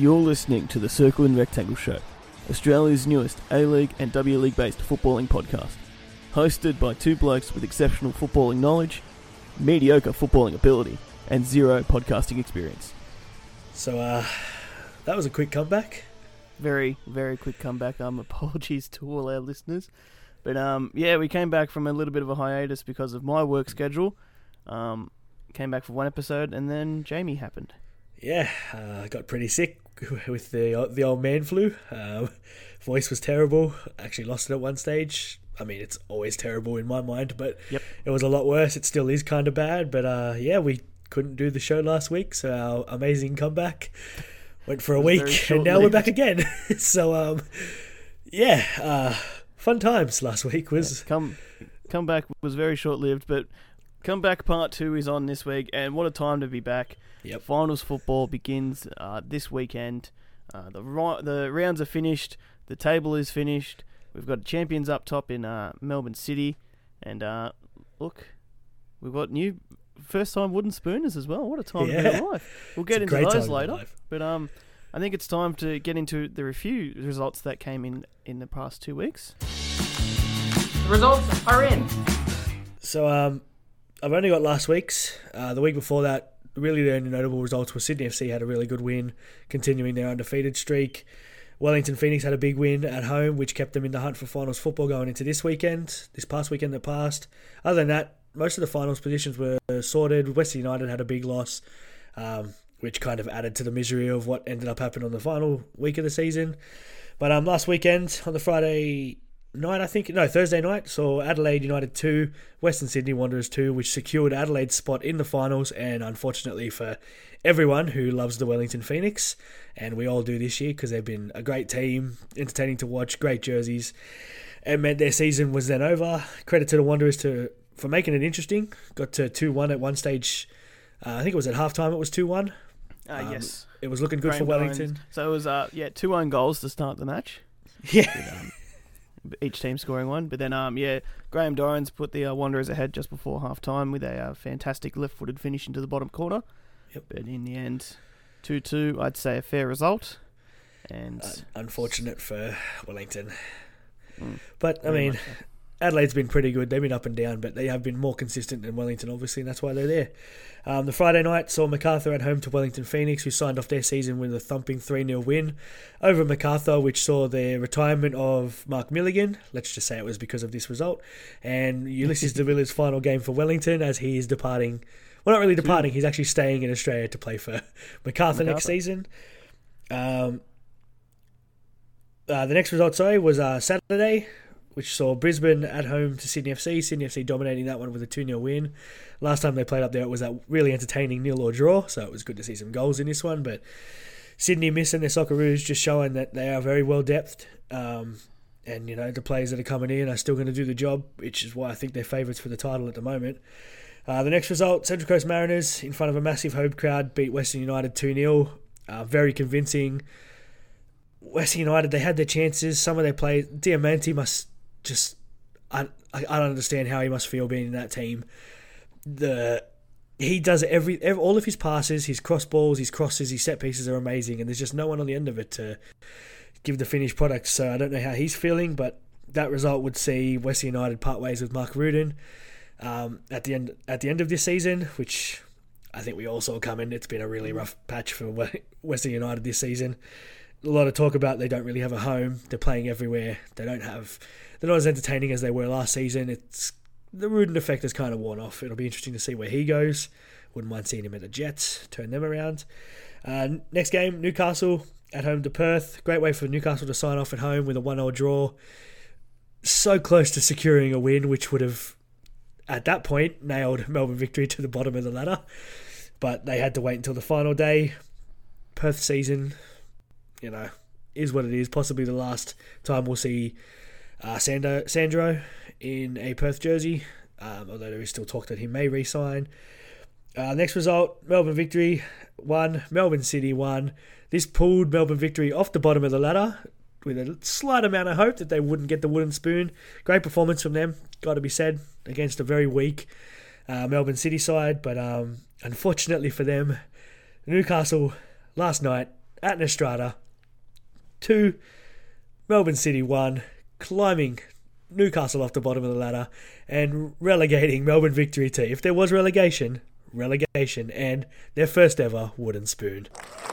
You're listening to the Circle and Rectangle Show, Australia's newest A-League and W-League based footballing podcast. Hosted by two blokes with exceptional footballing knowledge, mediocre footballing ability, and zero podcasting experience. So, that was a quick comeback. Very, very quick comeback. Apologies to all our listeners. But, we came back from a little bit of a hiatus because of my work schedule. Came back for one episode, and then Jamie happened. Yeah, I got pretty sick with the old man flu. Voice was terrible. Actually lost it at one stage. I mean, it's always terrible in my mind, but It was a lot worse. It still is kind of bad. But we couldn't do the show last week, so our amazing comeback went for a week, and now we're back again. So, fun times last week was... Comeback was very short-lived, but comeback part 2 is on this week, and what a time to be back. Yep. Finals football begins this weekend. The rounds are finished. The table is finished. We've got champions up top in Melbourne City. And look, we've got new first-time wooden spooners as well. What a time to be alive. We'll get into those later. But I think it's time to get into the few results that came in the past 2 weeks. The results are in. So I've only got last week's. The week before that, really the only notable results were Sydney FC had a really good win, continuing their undefeated streak. Wellington Phoenix had a big win at home, which kept them in the hunt for finals football going into this past weekend that passed. Other than that, most of the finals positions were sorted. Western United had a big loss, which kind of added to the misery of what ended up happening on the final week of the season. But last weekend, on the Thursday night, saw Adelaide United 2, Western Sydney Wanderers 2, which secured Adelaide's spot in the finals, and unfortunately for everyone who loves the Wellington Phoenix, and we all do this year because they've been a great team, entertaining to watch, great jerseys, and meant their season was then over. Credit to the Wanderers for making it interesting. Got to 2-1 at one stage. I think it was at halftime it was 2-1. Yes. It was looking good for Wellington. So it was 2 own goals to start the match. Yeah. Each team scoring one. But then, Graham Dorrans put the Wanderers ahead just before half-time with a fantastic left-footed finish into the bottom corner. Yep. But in the end, 2-2, I'd say a fair result. And unfortunate for Wellington. But, I mean, Adelaide's been pretty good. They've been up and down, but they have been more consistent than Wellington, obviously, and that's why they're there. The Friday night saw Macarthur at home to Wellington Phoenix, who signed off their season with a thumping 3-0 win over Macarthur, which saw the retirement of Mark Milligan. Let's just say it was because of this result. And Ulysses de Villa's final game for Wellington, as he is departing. Well, not really departing. He's actually staying in Australia to play for Macarthur next season. The next result, was Saturday, which saw Brisbane at home to Sydney FC. Sydney FC dominating that one with a 2-0 win. Last time they played up there, it was that really entertaining 0-0 draw, so it was good to see some goals in this one. But Sydney missing their Socceroos, just showing that they are very well depthed. And, the players that are coming in are still going to do the job, which is why I think they're favourites for the title at the moment. The next result, Central Coast Mariners, in front of a massive home crowd, beat Western United 2-0. Very convincing. Western United, they had their chances. Some of their players, Diamante must just... I don't understand how he must feel being in that team. He does all of his passes, his cross balls, his crosses, his set pieces are amazing, and there's just no one on the end of it to give the finished product. So I don't know how he's feeling, but that result would see Western United part ways with Mark Rudin at the end of this season, which I think we all saw coming. It's been a really rough patch for Western United this season. A lot of talk about they don't really have a home. They're playing everywhere. They're not as entertaining as they were last season. The Rudin effect has kind of worn off. It'll be interesting to see where he goes. Wouldn't mind seeing him at the Jets, turn them around. Next game, Newcastle at home to Perth. Great way for Newcastle to sign off at home with a 1-0 draw. So close to securing a win, which would have, at that point, nailed Melbourne Victory to the bottom of the ladder. But they had to wait until the final day. Perth season, is what it is. Possibly the last time we'll see Sandro in a Perth jersey, although there is still talk that he may re-sign. Next result, Melbourne Victory 1, Melbourne City 1. This pulled Melbourne Victory off the bottom of the ladder with a slight amount of hope that they wouldn't get the wooden spoon. Great performance from them, got to be said, against a very weak Melbourne City side, but unfortunately for them, Newcastle last night at Nostrada. 2, Melbourne City 1, climbing Newcastle off the bottom of the ladder and relegating Melbourne Victory to, if there was relegation, and their first ever wooden spoon.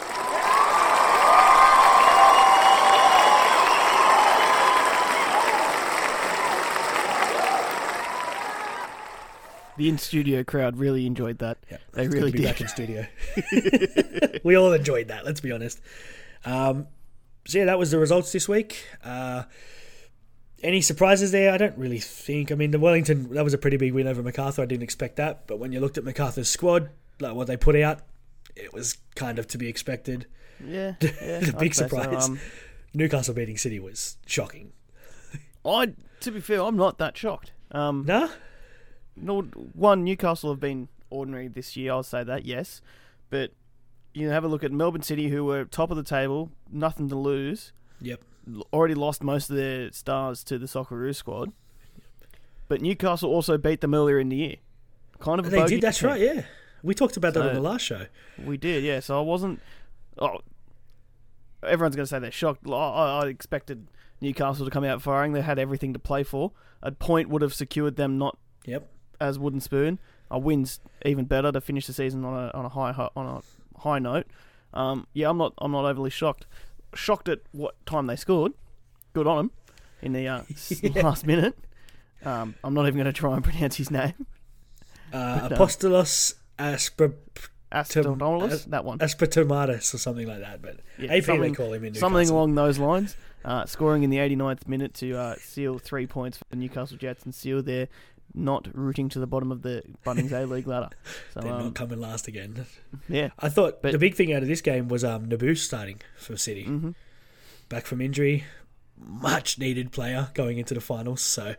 The in-studio crowd really enjoyed that. Yep, they it's really good to be did. back in studio. We all enjoyed that, let's be honest. So yeah, that was the results this week. Any surprises there? I don't really think. I mean, the Wellington, that was a pretty big win over Macarthur. I didn't expect that. But when you looked at Macarthur's squad, like what they put out, it was kind of to be expected. Yeah. The big I'd say so. surprise. Newcastle beating City was shocking. To be fair, I'm not that shocked. Nah? Newcastle have been ordinary this year, I'll say that, yes. But you have a look at Melbourne City, who were top of the table, nothing to lose. Yep. Already lost most of their stars to the Socceroos squad. But Newcastle also beat them earlier in the year. Kind of a They bogey did, that's team. right, yeah. We talked about that So- on the last show. We did, yeah. So I wasn't... everyone's going to say they're shocked. I expected Newcastle to come out firing. They had everything to play for. A point would have secured them not Yep. as wooden spoon. A win's even better to finish the season on a high note. I'm not overly shocked. Shocked at what time they scored. Good on them in the last minute. I'm not even going to try and pronounce his name. Apostolos Astodonis, that one. Aspertomatus or something like that. But Yeah, AP something- they call him in Newcastle. Something along those lines. Scoring in the 89th minute to seal 3 points for the Newcastle Jets and seal their not rooting to the bottom of the Bunnings A-League ladder. So, They're not coming last again. yeah. I thought But- the big thing out of this game was Naboo starting for City. Mm-hmm. Back from injury. Much needed player going into the finals. So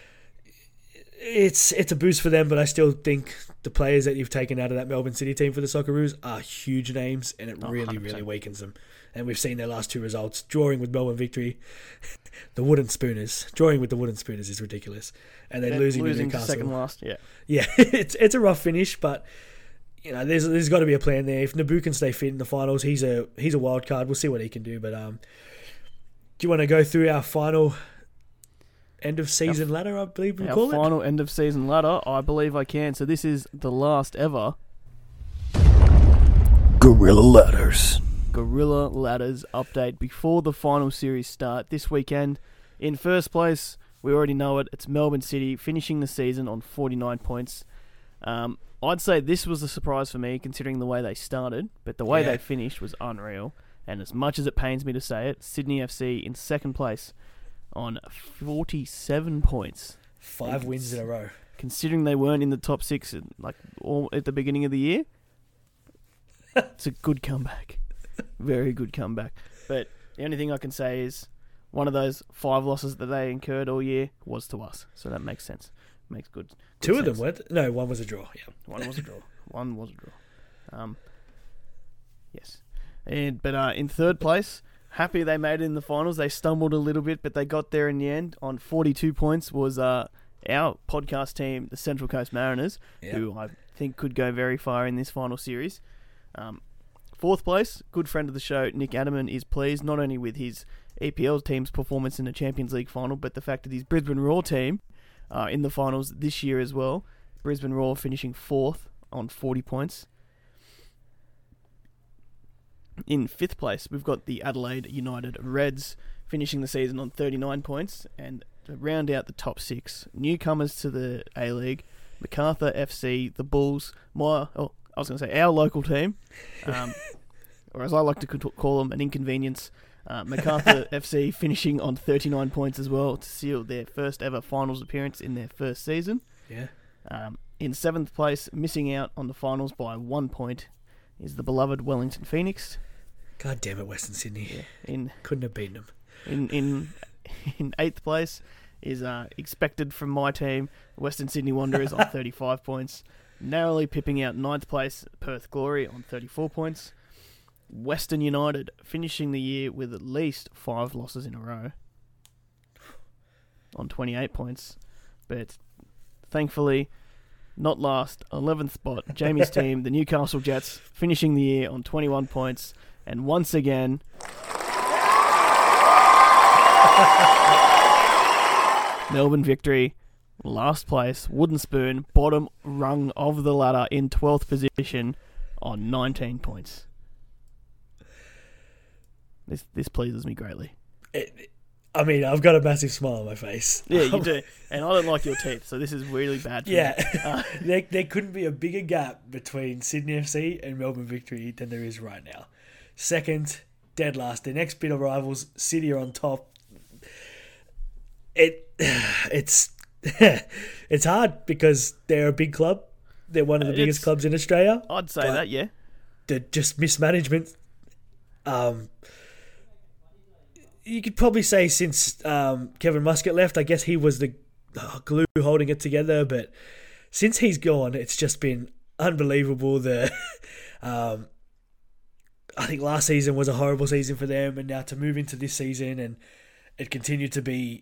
it's a boost for them, but I still think the players that you've taken out of that Melbourne City team for the Socceroos are huge names, and it really 100%. weakens them. And we've seen their last 2 results. Drawing with Melbourne Victory, the Wooden Spooners. Drawing with the Wooden Spooners is ridiculous. And then losing to to Newcastle. second last, yeah. Yeah, it's a rough finish, but you know there's got to be a plan there. If Naboo can stay fit in the finals, he's a wild card. We'll see what he can do. But do you want to go through our final end of season ladder? I believe we Our call it. final end of season ladder, I believe I can. So this is the last ever Gorilla Ladders. Gorilla Ladders update before the final series start this weekend. In first place, we already know it. It's Melbourne City finishing the season on 49 points. I'd say this was a surprise for me considering the way they started, but the way Yeah. they finished was unreal. And as much as it pains me to say it, Sydney FC in second place on 47 points. 5 wins in a row. Considering they weren't in the top 6 all at the beginning of the year, it's a good comeback. Very good comeback. But the only thing I can say is one of those 5 losses that they incurred all year was to us. So that makes sense. Makes good 2 of sense. them were. No, 1 was a draw. Yeah. One was a draw. One was a draw. Yes. But in third place, happy they made it in the finals. They stumbled a little bit, but they got there in the end. On 42 points was our podcast team, the Central Coast Mariners, Yeah. who I think could go very far in this final series. Fourth place, good friend of the show, Nick Adaman, is pleased not only with his EPL team's performance in the Champions League final, but the fact that his Brisbane Roar team in the finals this year as well. Brisbane Roar finishing 4th on 40 points. In 5th place, we've got the Adelaide United Reds finishing the season on 39 points. And to round out the top 6, newcomers to the A-League, Macarthur FC, the Bulls, our local team, or as I like to call them, an inconvenience. Macarthur FC finishing on 39 points as well to seal their first ever finals appearance in their first season. Yeah. In 7th place, missing out on the finals by 1 point, is the beloved Wellington Phoenix. God damn it, Western Sydney. In Couldn't have beaten them. in 8th place is expected from my team, Western Sydney Wanderers on 35 points. Narrowly pipping out 9th place, Perth Glory on 34 points. Western United finishing the year with at least 5 losses in a row on 28 points. But thankfully, not last, 11th spot. Jamie's team, the Newcastle Jets, finishing the year on 21 points. And once again, Melbourne Victory, last place, wooden spoon, bottom rung of the ladder in 12th position on 19 points. This pleases me greatly. I've got a massive smile on my face. Yeah, you do. And I don't like your teeth, so this is really bad for me. There couldn't be a bigger gap between Sydney FC and Melbourne Victory than there is right now. Second, dead last. The next bit of rivals, City are on top. It's it's hard because they're a big club. They're one of the biggest clubs in Australia. I'd say that, yeah. The just mismanagement. You could probably say since Kevin Muscat left, I guess he was the glue holding it together. But since he's gone, it's just been unbelievable. I think last season was a horrible season for them, and now to move into this season and it continued to be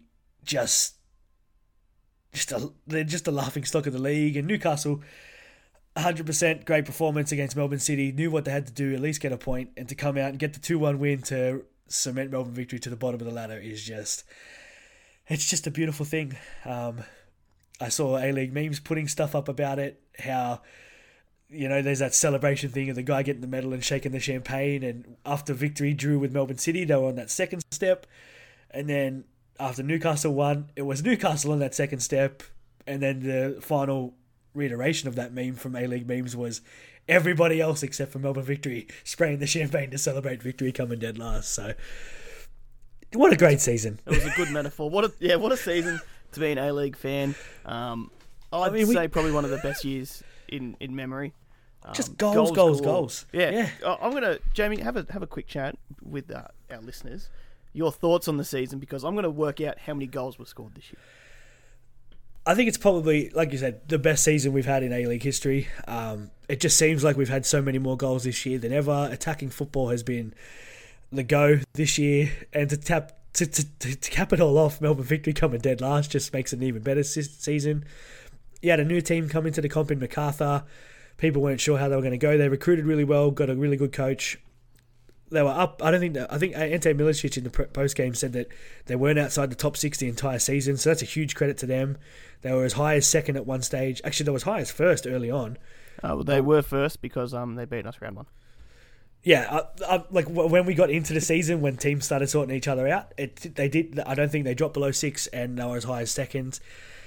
they're just a laughing stock of the league. And Newcastle, 100% great performance against Melbourne City, knew what they had to do, at least get a point, and to come out and get the 2-1 win to cement Melbourne Victory to the bottom of the ladder is it's just a beautiful thing. I saw A-League memes putting stuff up about it, how, there's that celebration thing of the guy getting the medal and shaking the champagne, and after Victory drew with Melbourne City, they were on that second step, and then after Newcastle won, it was Newcastle on that second step, and then the final reiteration of that meme from A-League memes was everybody else except for Melbourne Victory spraying the champagne to celebrate Victory coming dead last. So, what a great season! It was a good metaphor. What a season to be an A-League fan. I'd say probably one of the best years in memory. Just goals. Yeah. I'm gonna, Jamie, have a quick chat with our listeners. Your thoughts on the season, because I'm going to work out how many goals were scored this year. I think it's probably, like you said, the best season we've had in A-League history. It just seems like we've had so many more goals this year than ever. Attacking football has been the go this year, and to cap it all off, Melbourne Victory coming dead last just makes it an even better season. You had a new team come into the comp in MacArthur. People weren't sure how they were going to go. They recruited really well, got a really good coach. They were up. I think Ante Milicic in the post game said that they weren't outside the top 6 the entire season, so that's a huge credit to them. They were as high as second at one stage. Actually, they were as high as first early on. They were first because they beat us round 1. Yeah, like when we got into the season, when teams started sorting each other out, they did. I don't think they dropped below 6, and they were as high as second.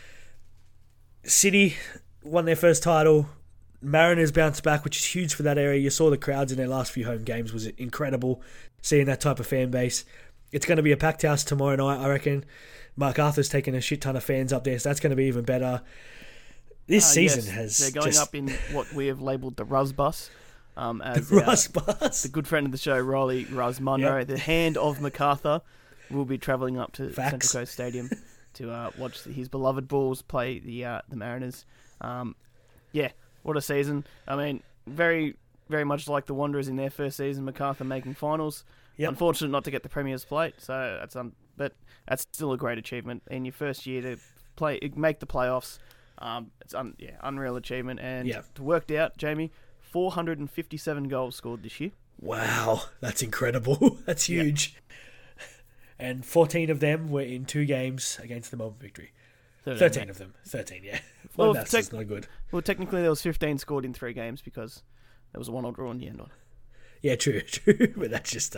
City won their first title. Mariners bounced back, which is huge for that area. You saw the crowds in their last few home games was incredible, seeing that type of fan base. It's going to be a packed house tomorrow night, I reckon. Mark Arthur's taking a shit ton of fans up there, so that's going to be even better. This season they're going up in what we have labelled the Ruz Bus. As Ruz Bus. The good friend of the show, Riley Ruz Munro, the hand of MacArthur, will be travelling up to Central Coast Stadium to watch his beloved Bulls play the Mariners. What a season. I mean, very, very much like the Wanderers in their first season, MacArthur making finals. Yep. Unfortunate not to get the Premier's plate, so but that's still a great achievement. In your first year to make the playoffs, it's unreal achievement. And to work out, Jamie, 457 goals scored this year. Wow, that's incredible. That's huge. And 14 of them were in 2 games against the Melbourne Victory. 13 of them. 13, yeah. My maths is not good. Well, technically there was 15 scored in 3 games because there was a 1-1 draw in the end on. Yeah, true. But that's just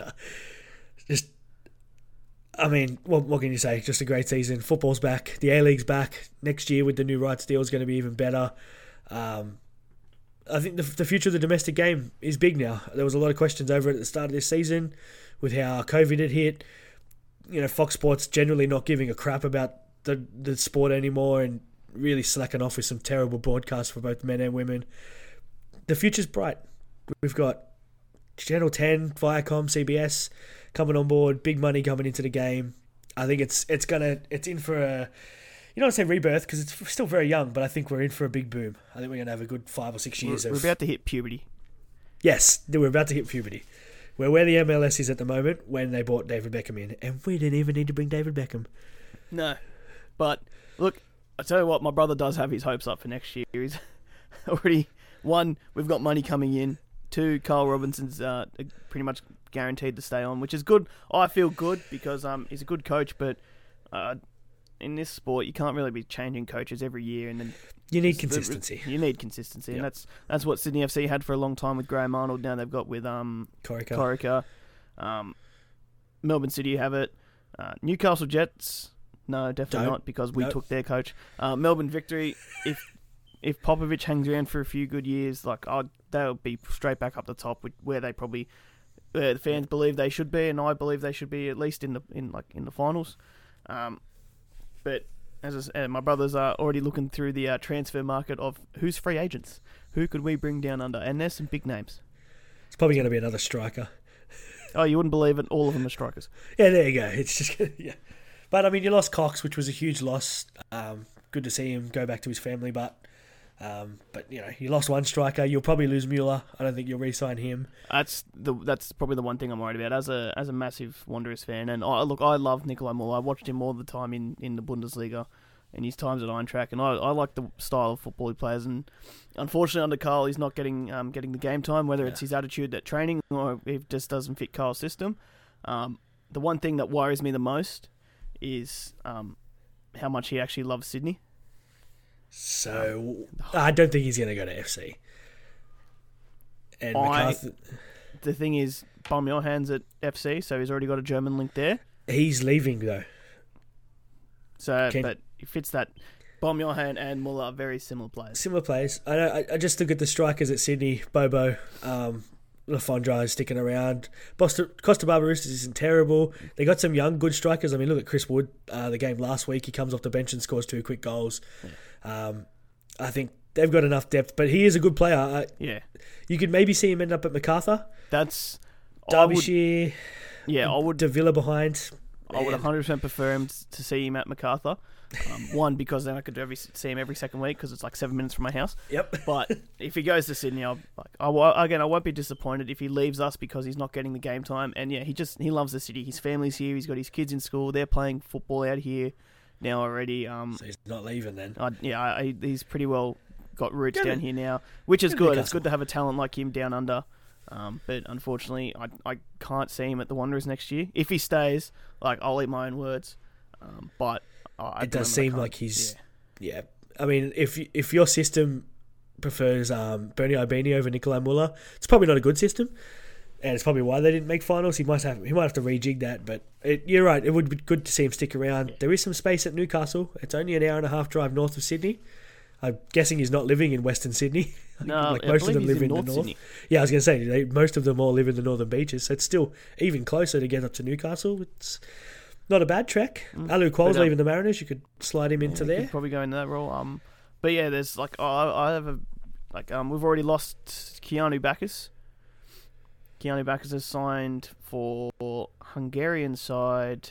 I mean, what can you say? Just a great season. Football's back. The A-League's back. Next year with the new rights deal is going to be even better. I think the future of the domestic game is big now. There was a lot of questions over it at the start of this season with how COVID had hit. Fox Sports generally not giving a crap about the sport anymore and really slacking off with some terrible broadcasts for both men and women. The future's bright. We've got Channel 10, Viacom, CBS coming on board, big money coming into the game. I think it's in for a, you don't want to say rebirth because it's still very young, but I think we're in for a big boom. I think we're going to have a good 5 or 6 years. We're about to hit puberty. Yes, we're about to hit puberty. We're where the MLS is at the moment when they brought David Beckham in, and we didn't even need to bring David Beckham. No. But, look, I tell you what, my brother does have his hopes up for next year. already, one, we've got money coming in. Two, Carl Robinson's pretty much guaranteed to stay on, which is good. I feel good because he's a good coach, but in this sport, you can't really be changing coaches every year, and then you need consistency. You need consistency, Yep. and that's what Sydney FC had for a long time with Graham Arnold. Now they've got with Corica. Melbourne City have it. Newcastle Jets, no, definitely Don't. not, because we Nope. took their coach. Melbourne Victory, if Popovich hangs around for a few good years, they'll be straight back up the top, where they probably the fans believe they should be, and I believe they should be at least in the finals. But as I said, my brothers are already looking through the transfer market of who's free agents, who could we bring down under, and there's some big names. It's probably going to be another striker. Oh, you wouldn't believe it, all of them are strikers. Yeah, there you go. It's just yeah. But I mean, you lost Cox, which was a huge loss. Good to see him go back to his family, but you lost one striker. You'll probably lose Mueller. I don't think you'll re-sign him. That's probably the one thing I'm worried about as a massive Wanderers fan. And I love Nikolai Mueller. I watched him all the time in the Bundesliga and his times at Eintracht, and I like the style of football he plays. And unfortunately, under Carl, he's not getting the game time, whether it's his attitude at training or it just doesn't fit Carl's system. The one thing that worries me the most is how much he actually loves Sydney. So I don't think he's going to go to FC. And McCarthy, the thing is, Bum Johan's at FC, so he's already got a German link there. he's leaving though. So, but it fits that. Bum Johan and Muller are very similar players. Similar players. I just look at the strikers at Sydney. Bobo, Lafondra is sticking around. Costa Barbaristas isn't terrible. They got some young, good strikers. I mean, look at Chris Wood. The game last week, he comes off the bench and scores 2 quick goals. Yeah. I think they've got enough depth, but he is a good player. Yeah. You could maybe see him end up at MacArthur. That's... Derbyshire. I would... De Villa behind. I would 100% prefer him to see him at MacArthur. One, because then I could see him every second week because it's like 7 minutes from my house. Yep. But if he goes to Sydney, I won't be disappointed if he leaves us because he's not getting the game time. And yeah, he loves the city. His family's here. He's got his kids in school. They're playing football out here now already. So he's not leaving then. He's pretty well got roots down here now, which is good. It's good to have a talent like him down under. But unfortunately, I can't see him at the Wanderers next year. If he stays, I'll eat my own words. But it does seem like he's... Yeah. I mean, if your system prefers Bernie Ibini over Nikolai Muller, it's probably not a good system. And it's probably why they didn't make finals. He might have to rejig that. But you're right. It would be good to see him stick around. Yeah. There is some space at Newcastle. It's only an hour and a half drive north of Sydney. I'm guessing he's not living in Western Sydney. No, most of them live in the north. Sydney. Yeah, I was going to say, most of them all live in the northern beaches, so it's still even closer to get up to Newcastle. It's not a bad trek. Alu Qual's leaving the Mariners. You could slide him into there. Probably go into that role. But yeah, there's we've already lost Keanu Bacchus. Keanu Bacchus has signed for Hungarian side.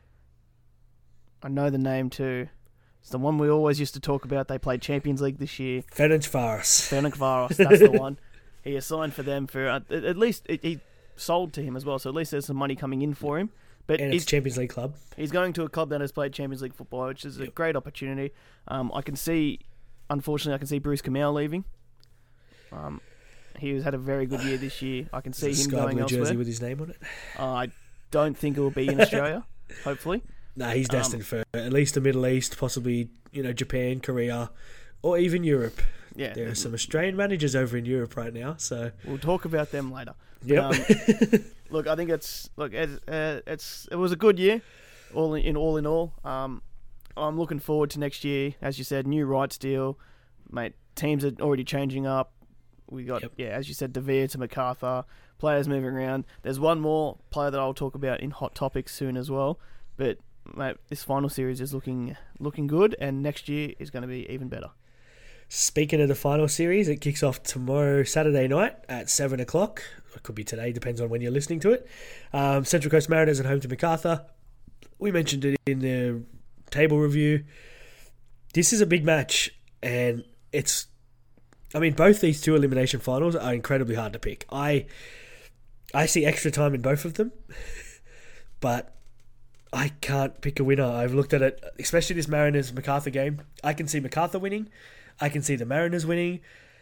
I know the name too. It's the one we always used to talk about. They played Champions League this year. Ferencváros, that's the one. He has signed for them for at least he sold to him as well. So at least there's some money coming in for him. But and it's a Champions League club. He's going to a club that has played Champions League football, which is a great opportunity. Unfortunately, I can see Bruce Kamau leaving. He has had a very good year this year. I can see him going elsewhere. Jersey with his name on it. I don't think it will be in Australia. Hopefully. No, he's destined for at least the Middle East, possibly Japan, Korea, or even Europe. Yeah, there are some Australian managers over in Europe right now, so we'll talk about them later. Yep. Look, I think it was a good year, all in all. I'm looking forward to next year. As you said, new rights deal, mate. Teams are already changing up. We got as you said, De Vere to MacArthur. Players moving around. There's one more player that I'll talk about in Hot Topics soon as well, but. Mate, this final series is looking good, and next year is going to be even better. Speaking of the final series, it kicks off tomorrow, Saturday night at 7 o'clock. It could be today, depends on when you're listening to it. Central Coast Mariners at home to MacArthur. We mentioned it in the table review. This is a big match, and both these two elimination finals are incredibly hard to pick. I see extra time in both of them, but I can't pick a winner. I've looked at it, especially this Mariners-MacArthur game. I can see MacArthur winning. I can see the Mariners winning.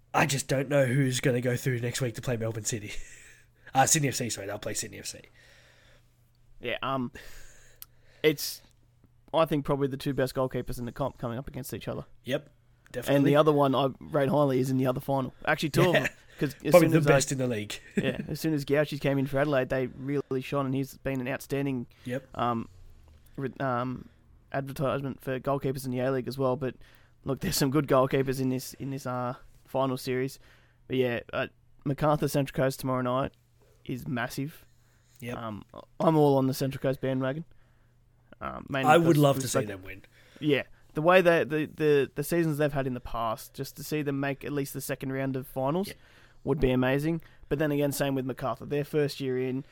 I just don't know who's going to go through next week to play Melbourne City. Sydney FC, sorry, they'll play Sydney FC. Yeah, it's, I think, probably the two best goalkeepers in the comp coming up against each other. Yep, definitely. And the other one I rate highly is in the other final. Actually, two of them. Cause probably the best in the league. Yeah, as soon as Gauchis came in for Adelaide, they really shone, and he's been an outstanding advertisement for goalkeepers in the A-League as well. But look, there's some good goalkeepers in this final series. But yeah, MacArthur Central Coast tomorrow night is massive. Yep. I'm all on the Central Coast bandwagon. I would love to see them win. Yeah, the way the seasons they've had in the past, just to see them make at least the second round of finals would be amazing. But then again, same with MacArthur. Their first year in,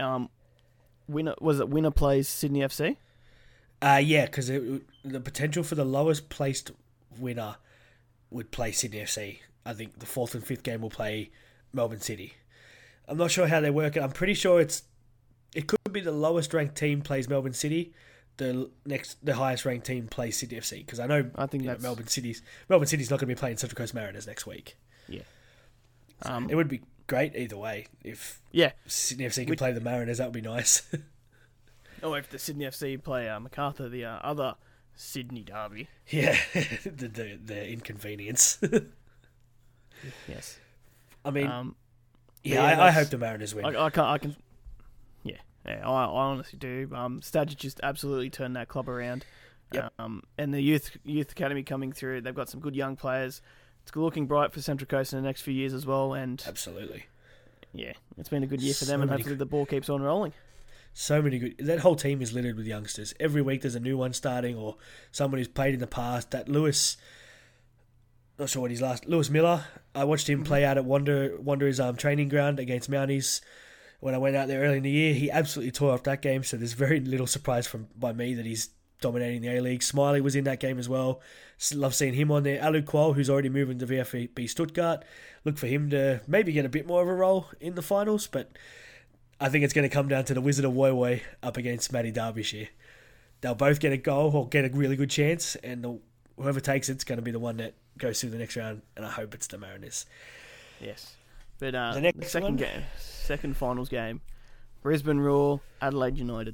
winner plays Sydney FC? Yeah, because the potential for the lowest placed winner would play Sydney FC. I think the 4th and 5th game will play Melbourne City. I'm not sure how they work it. I'm pretty sure it could be the lowest ranked team plays Melbourne City. The highest ranked team plays Sydney FC, because I think that's Melbourne City's not going to be playing Central Coast Mariners next week. Yeah, so it would be great either way if Sydney FC can play the Mariners. That would be nice. Or if the Sydney FC play MacArthur, the other Sydney derby. Yeah, the inconvenience. Yes, I mean, I hope the Mariners win. I can. Yeah, I honestly do. Stadge just absolutely turned that club around. Yep. And the youth academy coming through, they've got some good young players. It's looking bright for Central Coast in the next few years as well. And absolutely. Yeah, it's been a good year for them, and hopefully the ball keeps on rolling. So many good. That whole team is littered with youngsters. Every week there's a new one starting, or someone who's played in the past. That Lewis, not sure what his last. Lewis Miller. I watched him play out at Wanderers training ground against Mounties. When I went out there early in the year, he absolutely tore up that game. So there's very little surprise by me that he's dominating the A-League. Smiley was in that game as well. Love seeing him on there. Alu Kual, who's already moving to VfB Stuttgart. Look for him to maybe get a bit more of a role in the finals, but I think it's going to come down to the Wizard of Woy Woy up against Matty Derbyshire. They'll both get a goal or get a really good chance, and whoever takes it's going to be the one that goes through the next round, and I hope it's the Mariners. Yes. But the second finals game, Brisbane Roar, Adelaide United.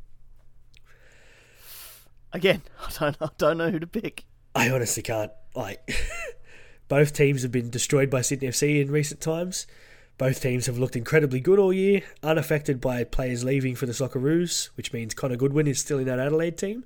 Again, I don't know who to pick. I honestly can't. Both teams have been destroyed by Sydney FC in recent times. Both teams have looked incredibly good all year, unaffected by players leaving for the Socceroos, which means Connor Goodwin is still in that Adelaide team.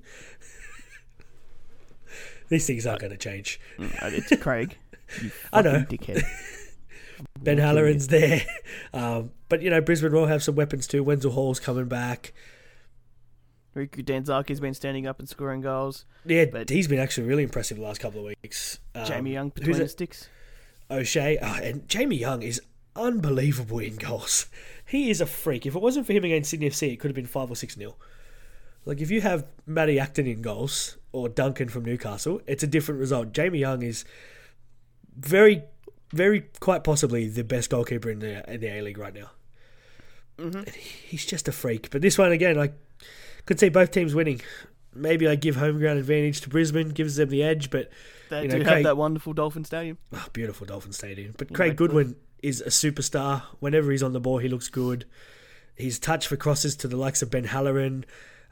These things aren't going to change. It's Craig. You I know. Dickhead. Ben Halloran's there. But, Brisbane Roar have some weapons too. Wenzel Hall's coming back. Riku Danzaki's been standing up and scoring goals. Yeah, but he's been actually really impressive the last couple of weeks. Jamie Young between the sticks. O'Shea. And Jamie Young is unbelievable in goals. He is a freak. If it wasn't for him against Sydney FC, it could have been 5 or 6-0. If you have Matty Acton in goals or Duncan from Newcastle, it's a different result. Jamie Young is very, very quite possibly the best goalkeeper in the A-League right now. Mm-hmm. He's just a freak. But this one, again, I could see both teams winning. Maybe I give home ground advantage to Brisbane, gives them the edge, but they do have that wonderful Dolphin Stadium. Oh, beautiful Dolphin Stadium. But Craig Goodwin is a superstar. Whenever he's on the ball, he looks good. His touch for crosses to the likes of Ben Halloran.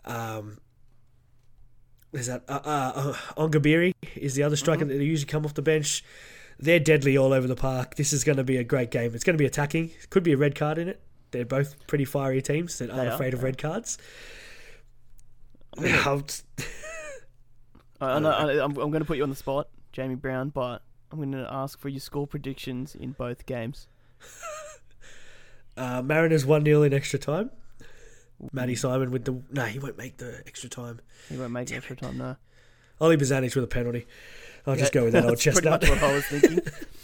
There's that Ongabiri is the other striker that usually come off the bench. They're deadly all over the park. This is going to be a great game. It's going to be attacking. Could be a red card in it. They're both pretty fiery teams that aren't afraid of red cards. I'm going to put you on the spot, Jamie Brown, but I'm going to ask for your score predictions in both games. Mariners 1-0 in extra time. Matty Simon with the... No, he won't make the extra time. He won't make the extra time, no. Ollie Bozanic with a penalty. I'll just go with that old chestnut. Pretty much what I was thinking.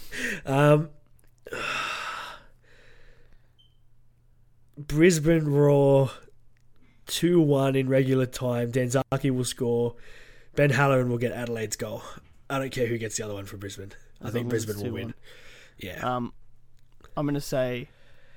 Brisbane Roar 2-1 in regular time. Danzaki will score. Ben Halloran will get Adelaide's goal. I don't care who gets the other one for Brisbane. I think Brisbane will win. Yeah. I'm going to say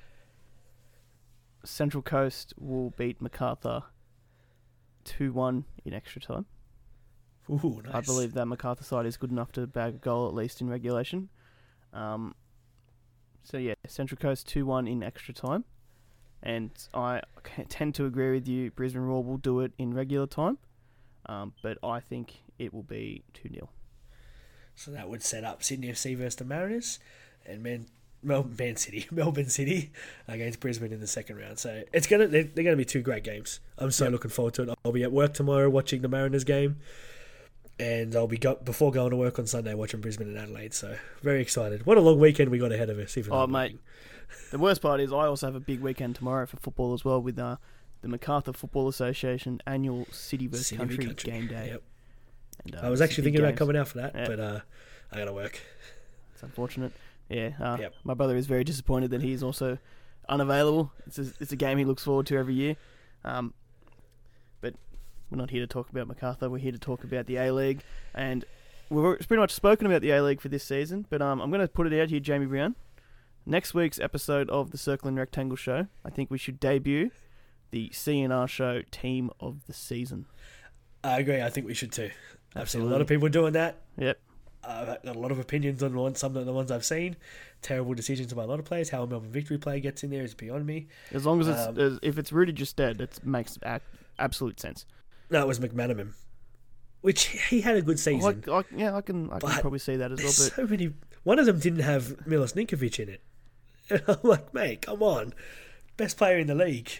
Central Coast will beat MacArthur 2-1 in extra time. Ooh, nice. I believe that MacArthur side is good enough to bag a goal at least in regulation. So yeah, Central Coast 2-1 in extra time, and I tend to agree with you. Brisbane Roar will do it in regular time, but I think it will be 2-0. So that would set up Sydney FC versus the Mariners, and Melbourne City against Brisbane in the second round. So they're gonna be two great games. I'm so looking forward to it. I'll be at work tomorrow watching the Mariners game, and I'll be before going to work on Sunday watching Brisbane and Adelaide. So very excited. What a long weekend we got ahead of us. Mate, the worst part is I also have a big weekend tomorrow for football as well with the MacArthur Football Association annual City vs Country game day. Yep. And, I was actually thinking about coming out for that, but I got to work. It's unfortunate. Yeah, My brother is very disappointed that he's also unavailable. It's a game he looks forward to every year. But we're not here to talk about MacArthur. We're here to talk about the A-League. And we've pretty much spoken about the A-League for this season. But I'm going to put it out here, Jamie Brown. Next week's episode of the Circle and Rectangle Show, I think we should debut the CNR Show Team of the Season. I agree. I think we should too. Absolutely. I've seen a lot of people doing that. Yep. I've got a lot of opinions on some of the ones I've seen. Terrible decisions by a lot of players. How a Melbourne Victory player gets in there is beyond me. As long as if it's Rudy Gestede, it makes absolute sense. No, it was McManaman, which he had a good season. I can probably see that as well. But so many. One of them didn't have Milos Ninkovic in it. And I'm like, mate, come on, best player in the league.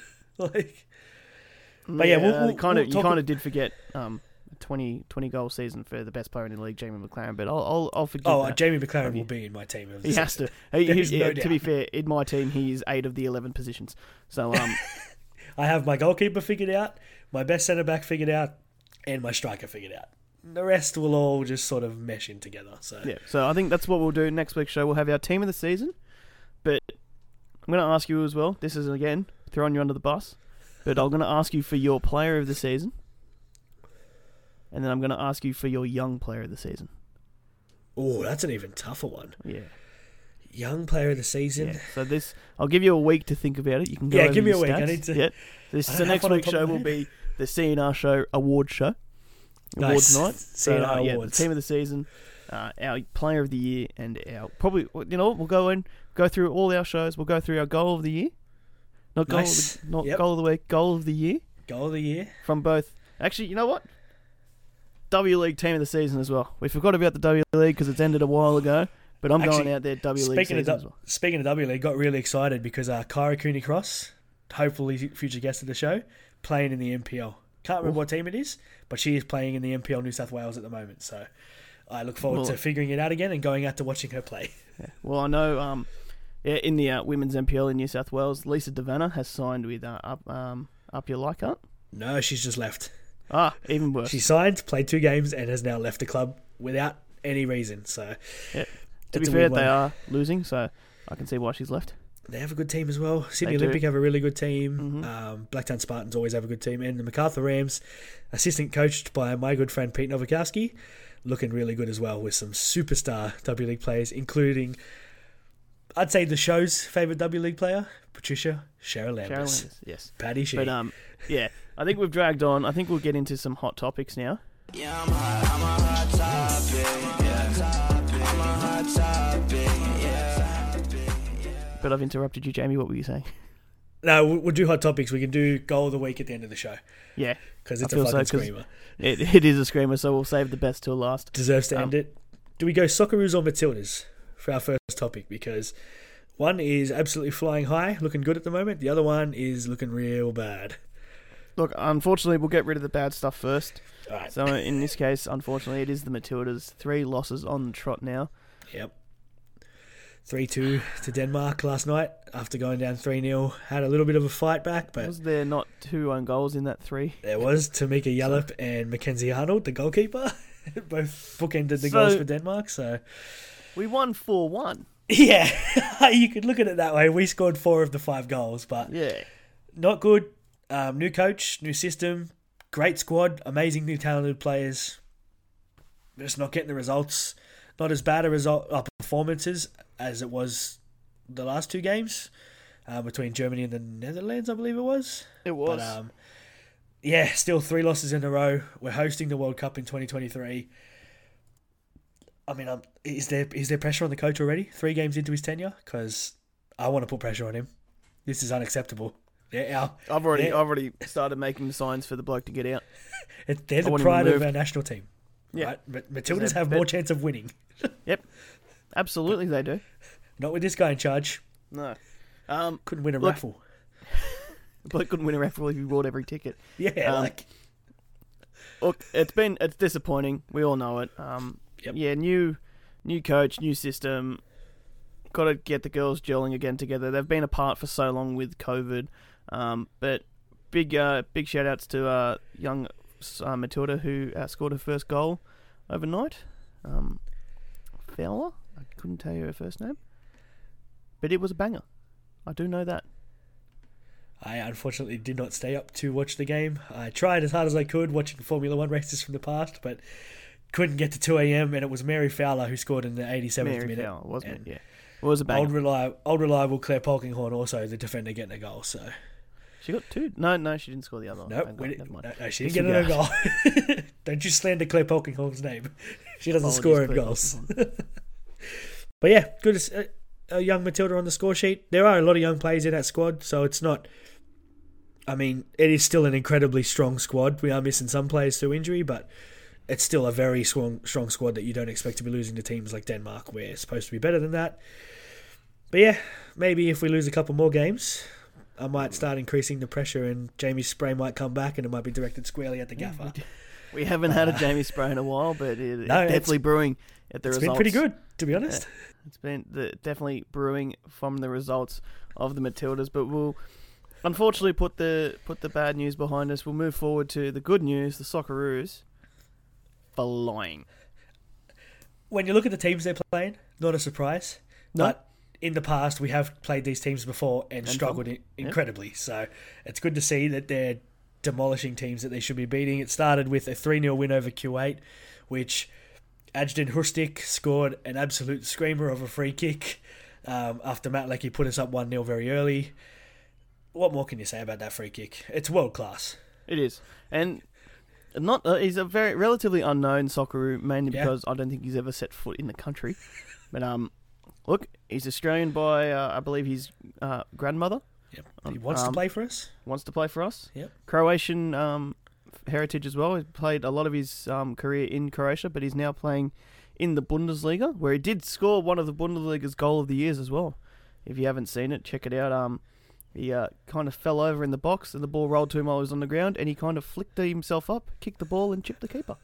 But yeah, you kind of did forget 20 goal season for the best player in the league, Jamie McLaren. But I'll forgive. that. Jamie McLaren will be in my team. He has to. To be fair, in my team, he is 8 of the 11 positions. So I have my goalkeeper figured out, my best centre back figured out, and my striker figured out. The rest will all just sort of mesh in together. So yeah. So I think that's what we'll do next week's show. We'll have our team of the season, but I'm going to ask you as well. This is again throwing you under the bus, but I'm going to ask you for your player of the season. And then I'm going to ask you for your young player of the season. Oh, that's an even tougher one. Yeah. Young player of the season. Yeah. So I'll give you a week to think about it. You can go over give me a your week. stats. I need to. Yeah. So next week's show will be the CNR Show Award Show. Nice. Awards night. CNR Awards. The team of the season, our player of the year, and our we'll go through all our shows. We'll go through our goal of the year, not goal, nice. Goal of the week, goal of the year. Goal of the year from both. Actually, you know what? W League team of the season as well. We forgot about the W League because it's ended a while ago. But I'm going out there W League season as well. Speaking of W League, got really excited because Kyra Cooney Cross, hopefully future guest of the show, playing in the NPL. Can't remember what team it is, but she is playing in the NPL New South Wales at the moment. So I look forward to figuring it out again and going out to watching her play. Yeah. Well, I know in the women's NPL in New South Wales, Lisa Devanna has signed with Up Your Leichhardt. No, she's just left. Even worse. She signed, played 2 games, and has now left the club without any reason. So, yeah. To be fair, they are losing, so I can see why she's left. They have a good team as well. Sydney Olympic have a really good team. Mm-hmm. Blacktown Spartans always have a good team. And the MacArthur Rams, assistant coached by my good friend Pete Novakowski, looking really good as well with some superstar W League players, including, I'd say, the show's favourite W League player, Patricia Cheryl-Lambers. Yes. Paddy She. But, I think we've dragged on. I think we'll get into some hot topics now. Yeah, I'm a hot topic. Yeah, I'm a hot topic. But I've interrupted you, Jamie. What were you saying? No, we'll do hot topics. We can do goal of the week at the end of the show. Yeah. Because it's a fucking screamer. It is a screamer, so we'll save the best till last. Deserves to end it. Do we go Socceroos or Matildas for our first topic? Because one is absolutely flying high, looking good at the moment. The other one is looking real bad. Look, unfortunately, we'll get rid of the bad stuff first. All right. So in this case, unfortunately, it is the Matildas. 3 losses on the trot now. Yep. 3-2 to Denmark last night after going down 3-0. Had a little bit of a fight back, but was there not 2 own goals in that 3? There was. Tamika Yallop and Mackenzie Arnold, the goalkeeper, both bookended the goals for Denmark. So we won 4-1. Yeah, you could look at it that way. We scored 4 of the 5 goals, but not good. New coach, new system, great squad, amazing new talented players. Just not getting the results. Not as bad a performances as it was the last 2 games between Germany and the Netherlands, I believe it was. It was. But, still 3 losses in a row. We're hosting the World Cup in 2023. I mean, is there pressure on the coach already? 3 games into his tenure, because I want to put pressure on him. This is unacceptable. I've already started making signs for the bloke to get out. They're the pride of our national team. Yeah. Right? But Matildas have more chance of winning. Yep, absolutely they do. Not with this guy in charge. No, couldn't win a raffle. The bloke couldn't win a raffle if he bought every ticket. Yeah, Look, it's disappointing. We all know it. Yep. Yeah, new coach, new system. Got to get the girls gelling again together. They've been apart for so long with COVID. But big shout outs to young Matilda who scored her first goal overnight. Fowler, I couldn't tell you her first name, but it was a banger. I do know that. I unfortunately did not stay up to watch the game. I tried as hard as I could watching Formula 1 races from the past, but couldn't get to 2 a.m. and it was Mary Fowler who scored in the 87th minute. Fowler, wasn't it? Yeah. It was a banger. Old reliable Claire Polkinghorn, also the defender, getting a goal. So she got 2. No, she didn't score the other. Nope, Never mind. No, she didn't get a goal. Don't you slander Claire Polkinghorn's name. She doesn't score in goals. But yeah, good as a young Matilda on the score sheet. There are a lot of young players in that squad, so it's not. I mean, it is still an incredibly strong squad. We are missing some players through injury, but it's still a very strong squad that you don't expect to be losing to teams like Denmark, where it's supposed to be better than that. But yeah, maybe if we lose a couple more games, I might start increasing the pressure and Jamie's spray might come back and it might be directed squarely at the gaffer. We haven't had a Jamie spray in a while, but it's definitely brewing at the results. It's been pretty good, to be honest. Yeah, it's been definitely brewing from the results of the Matildas, but we'll unfortunately put the bad news behind us. We'll move forward to the good news, the Socceroos flying. When you look at the teams they're playing, not a surprise. No. But in the past, we have played these teams before and struggled incredibly. Yep. So it's good to see that they're demolishing teams that they should be beating. It started with a 3-0 win over Kuwait, which Ajdin Hustik scored an absolute screamer of a free kick after Matt Leckie put us up 1-0 very early. What more can you say about that free kick? It's world class. It is. And he's a very relatively unknown Socceroo, mainly because I don't think he's ever set foot in the country. But look, he's Australian by I believe his grandmother. Yep. He wants to play for us. Wants to play for us. Yep. Croatian heritage as well. He played a lot of his career in Croatia, but he's now playing in the Bundesliga, where he did score one of the Bundesliga's goal of the years as well. If you haven't seen it, check it out. He kind of fell over in the box and the ball rolled to him while he was on the ground and he kind of flicked himself up, kicked the ball and chipped the keeper.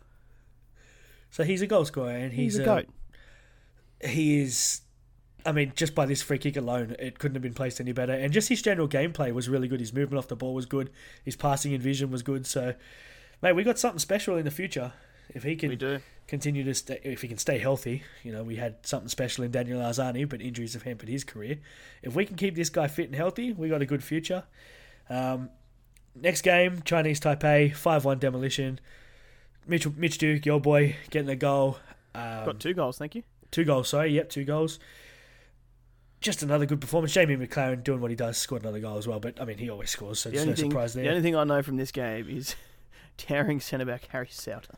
So he's a goal scorer and he's a goat. He is, I mean, just by this free kick alone, it couldn't have been placed any better. And just his general gameplay was really good. His movement off the ball was good. His passing and vision was good. So, mate, we got something special in the future. If he can continue to stay, if he can stay healthy, you know, we had something special in Daniel Arzani, but injuries have hampered his career. If we can keep this guy fit and healthy, we got a good future. Next game, Chinese Taipei, 5-1 demolition. Mitch Duke, your boy, getting a goal. Got 2 goals, thank you. 2 goals, sorry. Yep, 2 goals. Just another good performance. Jamie McLaren doing what he does, scored another goal as well. But, I mean, he always scores, so there's no surprise there. The only thing I know from this game is towering centre-back Harry Sauter.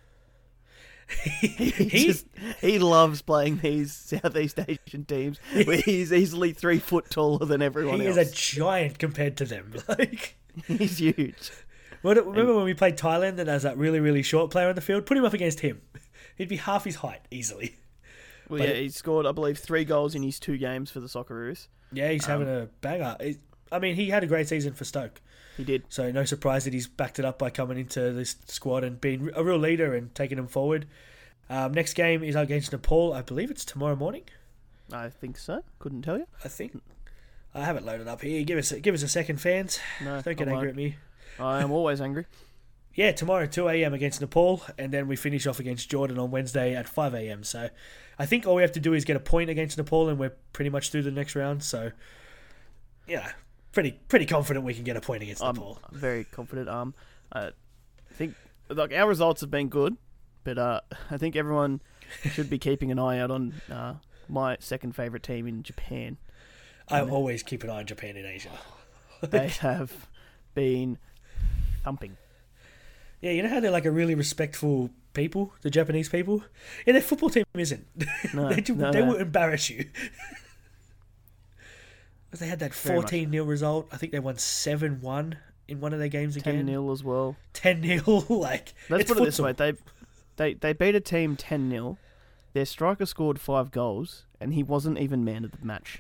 He loves playing these Southeast Asian teams where he's easily 3 foot taller than everyone else. He is a giant compared to them. Like he's huge. Remember when we played Thailand and there was that really, really short player on the field? Put him up against him. He'd be half his height easily. Well, but he scored, I believe, 3 goals in his 2 games for the Socceroos. Yeah, he's having a banger. I mean, he had a great season for Stoke. He did. So no surprise that he's backed it up by coming into this squad and being a real leader and taking them forward. Next game is against Nepal. I believe it's tomorrow morning. I think so. Couldn't tell you. I think. I have it loaded up here. Give us a second, fans. No, don't get angry at me. I am always angry. Yeah, tomorrow 2 a.m. against Nepal, and then we finish off against Jordan on Wednesday at 5 a.m. So I think all we have to do is get a point against Nepal, and we're pretty much through the next round. So yeah, pretty confident we can get a point against Nepal. I'm very confident. I think like our results have been good, but I think everyone should be keeping an eye out on my second favourite team in Japan. I always keep an eye on Japan in Asia. They have been thumping. Yeah, you know how they're like a really respectful people, the Japanese people? Yeah, their football team isn't. No, they will embarrass you. They had that Very much 14-0 result. I think they won 7-1 in one of their games again. 10-0 as well. 10-0, like, Let's it's put it this futsal. way. They beat a team 10-0. Their striker scored 5 goals, and he wasn't even man of the match.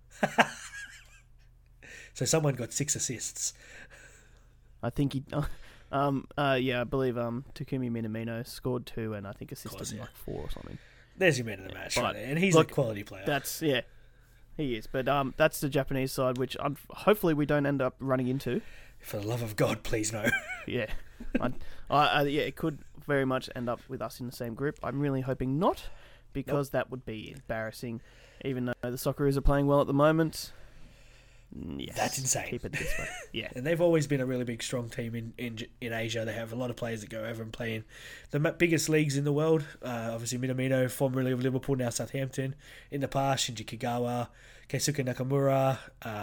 So someone got 6 assists. I think he... I believe Takumi Minamino scored 2 and I think assisted Course, yeah. like 4 or something. There's your man of the match, But, right there. And he's look, a quality player. That's, yeah, he is. But that's the Japanese side, which hopefully we don't end up running into. For the love of God, please no. Yeah. It could very much end up with us in the same group. I'm really hoping not, because that would be embarrassing, even though the Socceroos are playing well at the moment. Yes, That's insane. Keep it this way. Yeah. And they've always been a really big, strong team in Asia. They have a lot of players that go over and play in the biggest leagues in the world. Obviously, Minamino, formerly of Liverpool, now Southampton. In the past, Shinji Kagawa, Keisuke Nakamura.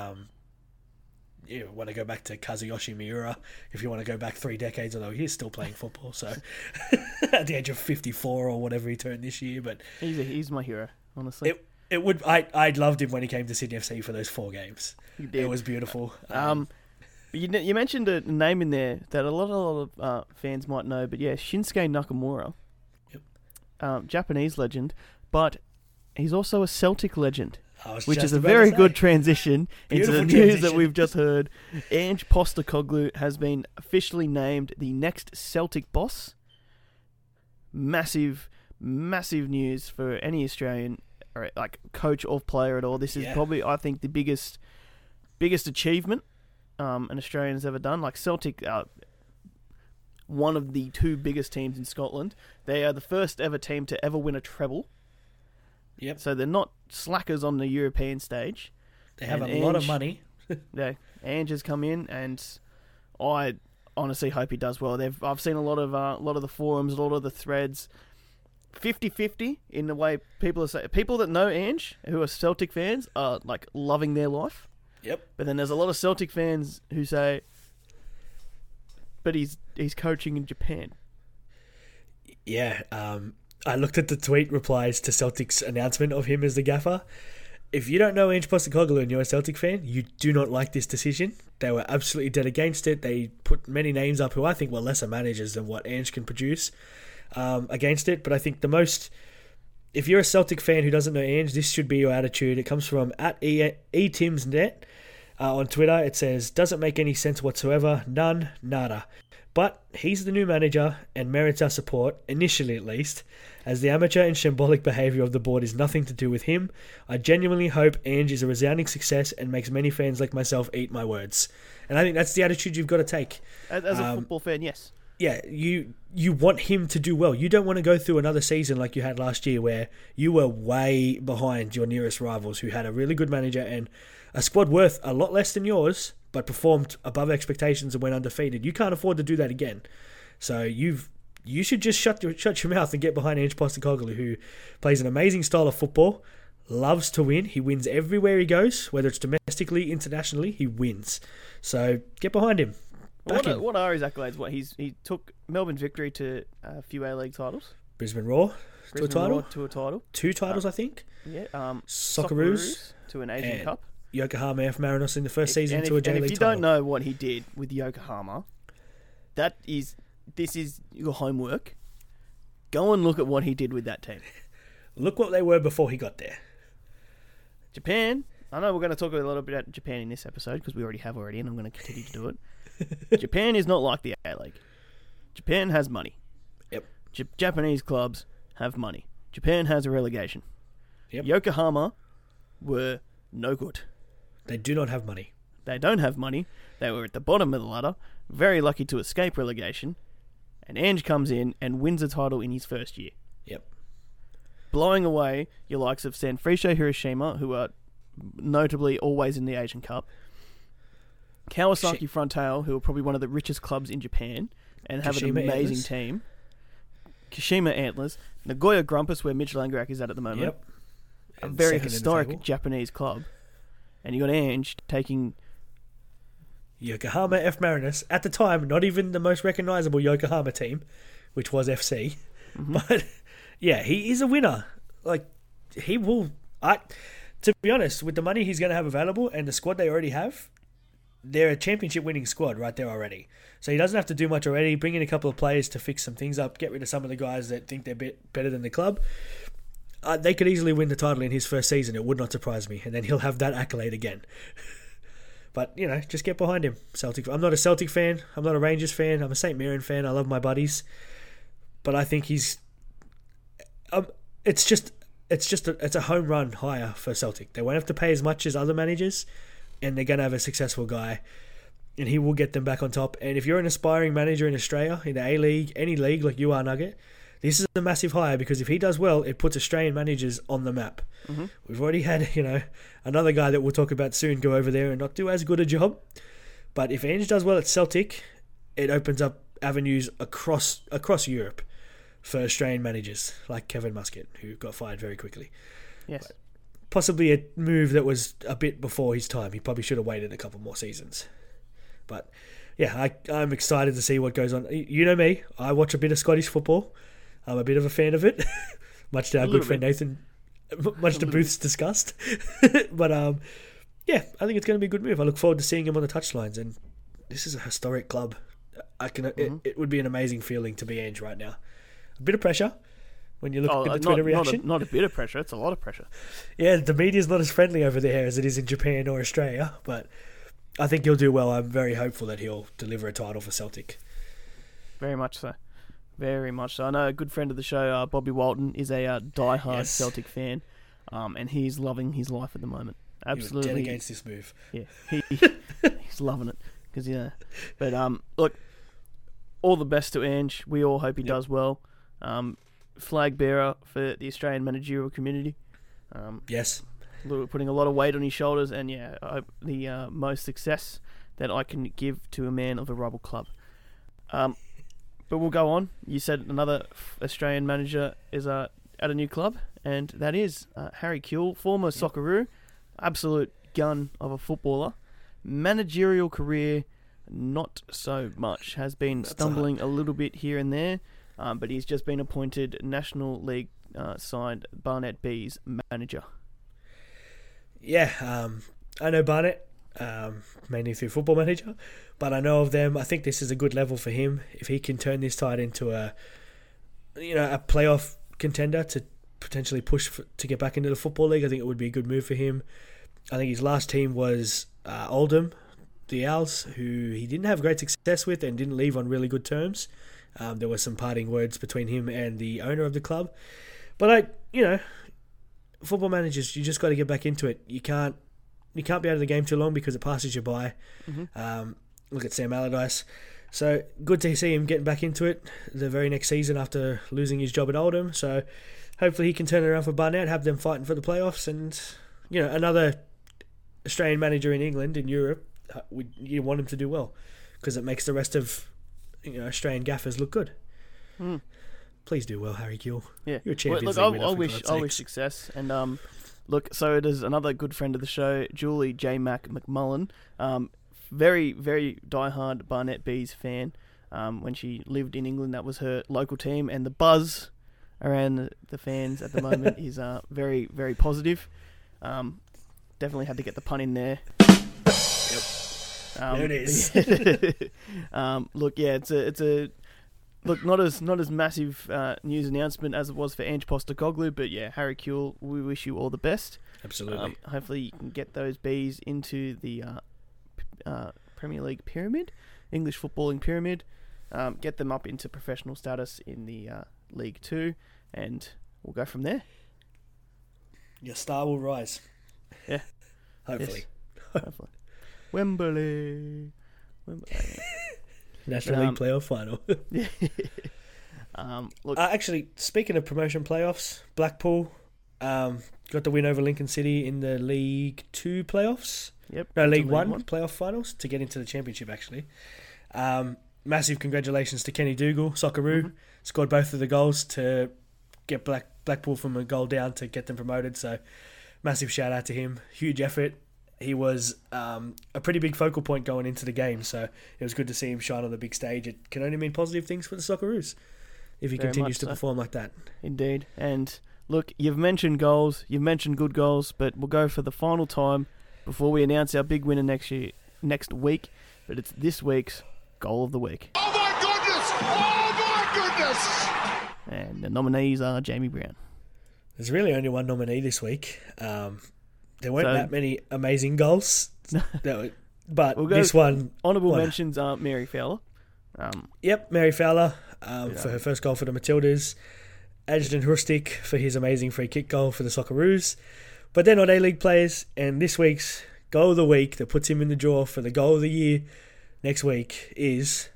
You want to go back to Kazuyoshi Miura if you want to go back 3 decades, although he's still playing football. So at the age of 54 or whatever he turned this year. But He's my hero, honestly. I loved him when he came to Sydney FC for those 4 games. You did. It was beautiful. But you mentioned a name in there that a lot of fans might know, but yeah, Shinsuke Nakamura. Yep. Japanese legend, but he's also a Celtic legend, which just is a about to very say. good transition into the Beautiful news that transition. we've just heard. Ange Postecoglou has been officially named the next Celtic boss. Massive news for any Australian or like coach or player at all. This is probably, I think, the biggest achievement an Australian has ever done. Like Celtic, one of the 2 biggest teams in Scotland. They are the first ever team to ever win a treble. Yep. So they're not slackers on the European stage. They have And a lot of Ange- money. Yeah, Ange has come in, and I honestly hope he does well. I've seen a lot of the forums, a lot of the threads, 50-50 in the way people are saying. People that know Ange, who are Celtic fans, are like loving their life. Yep. But then there's a lot of Celtic fans who say, but he's coaching in Japan. Yeah. I looked at the tweet replies to Celtic's announcement of him as the gaffer. If you don't know Ange Postecoglou and you're a Celtic fan, you do not like this decision. They were absolutely dead against it. They put many names up who I think were lesser managers than what Ange can produce against it. But I think if you're a Celtic fan who doesn't know Ange, this should be your attitude. It comes from @etimsnet on Twitter. It says, doesn't make any sense whatsoever. None, nada. But he's the new manager and merits our support, initially at least, as the amateur and shambolic behaviour of the board is nothing to do with him. I genuinely hope Ange is a resounding success and makes many fans like myself eat my words. And I think that's the attitude you've got to take. As a football fan, yes. Yeah, you want him to do well. You don't want to go through another season like you had last year where you were way behind your nearest rivals who had a really good manager and a squad worth a lot less than yours, but performed above expectations and went undefeated. You can't afford to do that again. So you should just shut your mouth and get behind Ange Postecoglou, who plays an amazing style of football, loves to win. He wins everywhere he goes, whether it's domestically, internationally, he wins. So get behind him. What are his accolades? He took Melbourne Victory to a few A-League titles. Brisbane Roar to a title. Roar to a title. 2 titles, I think. Yeah. Socceroos to an Asian Cup. Yokohama F. Marinos in the first season to a J-League title. If you don't know what he did with Yokohama, this is your homework. Go and look at what he did with that team. Look what they were before he got there. Japan. I know we're going to talk a little bit about Japan in this episode because we already have, and I'm going to continue to do it. Japan is not like the A-League. Japan has money. Yep. Japanese clubs have money. Japan has a relegation. Yep. Yokohama were no good. They do not have money. They don't have money. They were at the bottom of the ladder, very lucky to escape relegation, and Ange comes in and wins a title in his first year. Yep. Blowing away your likes of Sanfrecce Hiroshima, who are notably always in the Asian Cup, Kawasaki Frontale, who are probably one of the richest clubs in Japan and have an amazing Antlers. team, Kashima Antlers, Nagoya Grampus, where Mitch Langrak is at the moment, Yep. a And very second in the historic table. Japanese club, and you got Ange taking Yokohama F Mariners, at the time, not even the most recognisable Yokohama team, which was FC. But, yeah, he is a winner. Like, he will... to be honest, with the money he's going to have available and the squad they already have, they're a championship-winning squad right there already. So he doesn't have to do much already. Bring in a couple of players to fix some things up, get rid of some of the guys that think they're a bit better than the club. They could easily win the title in his first season. It would not surprise me. And then he'll have that accolade again. But, just get behind him, Celtic. I'm not a Celtic fan. I'm not a Rangers fan. I'm a St. Mirren fan. I love my buddies. But I think he's... it's a home run hire for Celtic. They won't have to pay as much as other managers, and they're going to have a successful guy, and he will get them back on top. And if you're an aspiring manager in Australia, in the A-League, any league like you are, Nugget, this is a massive hire, because if he does well, it puts Australian managers on the map. We've already had, another guy that we'll talk about soon go over there and not do as good a job. But if Ange does well at Celtic, it opens up avenues across Europe for Australian managers like Kevin Muscat, who got fired very quickly. Yes. But possibly a move that was a bit before his time. He probably should have waited a couple more seasons. But yeah, I'm excited to see what goes on. You know me, I watch a bit of Scottish football. I'm a bit of a fan of it, much to our good friend Nathan, much to Booth's disgust. But yeah, I think it's going to be a good move. I look forward to seeing him on the touchlines, and this is a historic club. It would be an amazing feeling to be Ange right now. A bit of pressure when you look at the Twitter reaction. Not a bit of pressure, it's a lot of pressure. Yeah, the media's not as friendly over there as it is in Japan or Australia, but I think he'll do well. I'm very hopeful that he'll deliver a title for Celtic. Very much so. Very much so. I know a good friend of the show, Bobby Walton, is a die-hard Celtic fan, and he's loving his life at the moment. Absolutely. Dead against this move. Yeah, he's loving it. But look, all the best to Ange. We all hope he does well. Flag bearer for the Australian managerial community. Yes. Putting a lot of weight on his shoulders, and I hope the most success that I can give to a man of a rival club. But we'll go on. You said another Australian manager is at a new club, and that is Harry Kewell, former Socceroo, absolute gun of a footballer. Managerial career, not so much. Has been stumbling a little bit here and there, but he's just been appointed National League side Barnet Bees manager. Yeah, I know Barnet, mainly through Football Manager, but I know of them. I think this is a good level for him. If he can turn this side into a playoff contender to potentially push to get back into the Football League, I think it would be a good move for him. I think his last team was Oldham, the Owls, who he didn't have great success with and didn't leave on really good terms. There were some parting words between him and the owner of the club. But football managers, you just got to get back into it. You can't be out of the game too long because it passes you by. Look at Sam Allardyce. So good to see him getting back into it the very next season after losing his job at Oldham. So hopefully he can turn it around for Barnet, have them fighting for the playoffs, and another Australian manager in England, in Europe, you want him to do well because it makes the rest of Australian gaffers look good. Please do well, Harry Kewell. Yeah, you're a Champions League winner. I wish success. And look, so it is another good friend of the show, Julie J. McMullen. Very, very diehard Barnet Bees fan. When she lived in England, that was her local team, and the buzz around the fans at the moment is very, very positive. Definitely had to get the pun in there. Yep. There it is. Look, yeah, it's a not as massive news announcement as it was for Ange Postecoglou, but yeah, Harry Kewell, we wish you all the best. Absolutely. Hopefully you can get those bees into the Premier League pyramid, English footballing pyramid, get them up into professional status in the League 2, and we'll go from there. Your star will rise. Yeah. Hopefully. Yes. Hopefully. Wembley. National League playoff final. Look, actually, speaking of promotion playoffs, Blackpool got the win over Lincoln City in the League 2 playoffs. Yep. No, League 1 playoff finals to get into the championship, actually. Massive congratulations to Kenny Dougal, Socceroo. Scored both of the goals to get Blackpool from a goal down to get them promoted. So, massive shout out to him. Huge effort. he was a pretty big focal point going into the game. So it was good to see him shine on the big stage. It can only mean positive things for the Socceroos if he Very continues much to so. perform like that. Indeed. And look, you've mentioned goals, you've mentioned good goals, but we'll go for the final time before we announce our big winner next week. But it's this week's Goal of the Week. Oh my goodness! Oh my goodness! And the nominees are Jamie Brown. There's really only one nominee this week. There weren't So- that many amazing goals, but We'll go this one, Honourable What? mentions are Mary Fowler. yep, Mary Fowler for her first goal for the Matildas, Adjutant Hrustic for his amazing free kick goal for the Socceroos. But they're not A-League players, and this week's Goal of the Week that puts him in the draw for the Goal of the Year next week is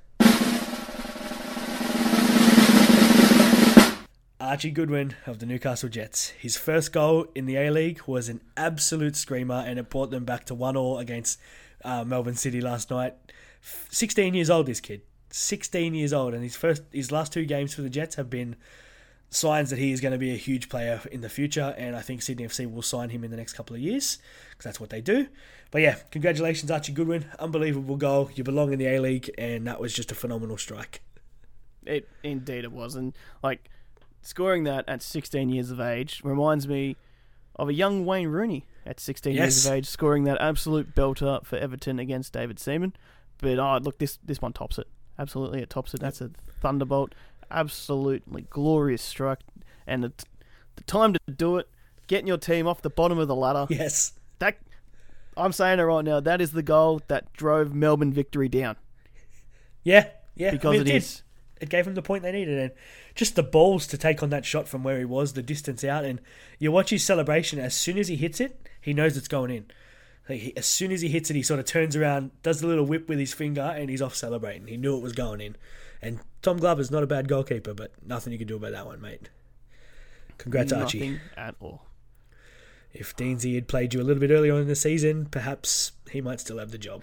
Archie Goodwin of the Newcastle Jets. His first goal in the A-League was an absolute screamer, and it brought them back to 1-1 against Melbourne City last night. 16 years old, this kid. 16 years old, and his last two games for the Jets have been signs that he is going to be a huge player in the future, and I think Sydney FC will sign him in the next couple of years, because that's what they do. But yeah, congratulations, Archie Goodwin. Unbelievable goal. You belong in the A-League, and that was just a phenomenal strike. Indeed it was. And, like, scoring that at 16 years of age reminds me of a young Wayne Rooney at 16 years of age, scoring that absolute belter for Everton against David Seaman. But, look, this one tops it. Absolutely, it tops it. That's a thunderbolt. Absolutely glorious strike. And the time to do it, getting your team off the bottom of the ladder. Yes. I'm saying it right now, that is the goal that drove Melbourne victory down. Yeah. Because it is. It gave him the point they needed, and just the balls to take on that shot from where he was, the distance out, and you watch his celebration. As soon as he hits it, he knows it's going in. As soon as he hits it, he sort of turns around, does the little whip with his finger, and he's off celebrating. He knew it was going in. And Tom Glover's not a bad goalkeeper, but nothing you can do about that one, mate. Congrats, Archie. Nothing at all. If Deansy had played you a little bit earlier on in the season, perhaps he might still have the job.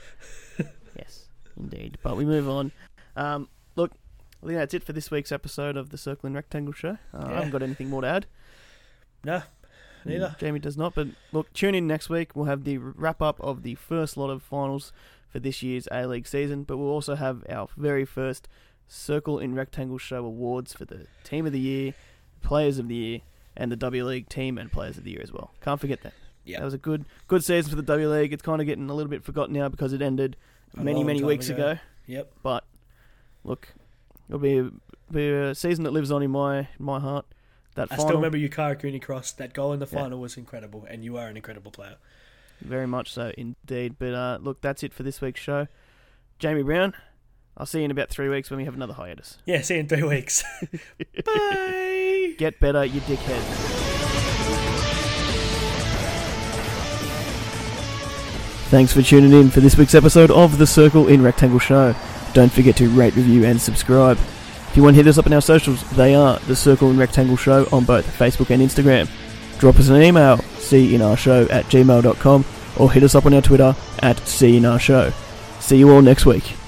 Yes, indeed. But we move on. Look, I think that's it for this week's episode of the Circle and Rectangle Show. I haven't got anything more to add. No, neither. Jamie does not. But look, tune in next week. We'll have the wrap-up of the first lot of finals for this year's A-League season. But we'll also have our very first Circle in Rectangle Show awards for the Team of the Year, Players of the Year, and the W League Team and Players of the Year as well. Can't forget that. Yeah. That was a good season for the W League. It's kind of getting a little bit forgotten now because it ended many weeks ago. Yep. But look, it'll be a season that lives on in my heart. That I final, still remember Yukara Cooney cross. That goal in the final was incredible, and you are an incredible player. very much so indeed. But look, that's it for this week's show. Jamie Brown, I'll see you in about 3 weeks when we have another hiatus. Yeah, see you in 3 weeks. Bye! Get better, you dickhead. Thanks for tuning in for this week's episode of the Circle in Rectangle Show. Don't forget to rate, review and subscribe. If you want to hit us up in our socials, they are the Circle in Rectangle Show on both Facebook and Instagram. Drop us an email, seeinarshow@gmail.com, or hit us up on our Twitter @seeinarshow. See you all next week.